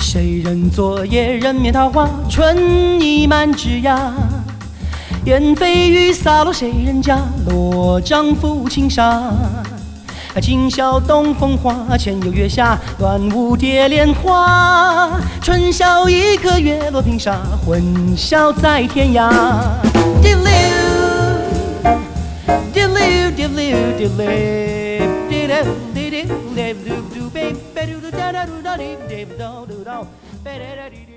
谁人作业人面桃花，春意满枝桠。燕飞羽洒落谁人家，罗帐抚青纱。今宵东风华，前有月下，乱舞蝶恋花。春宵一刻月落平沙，混淆在天涯。Diddle-oo,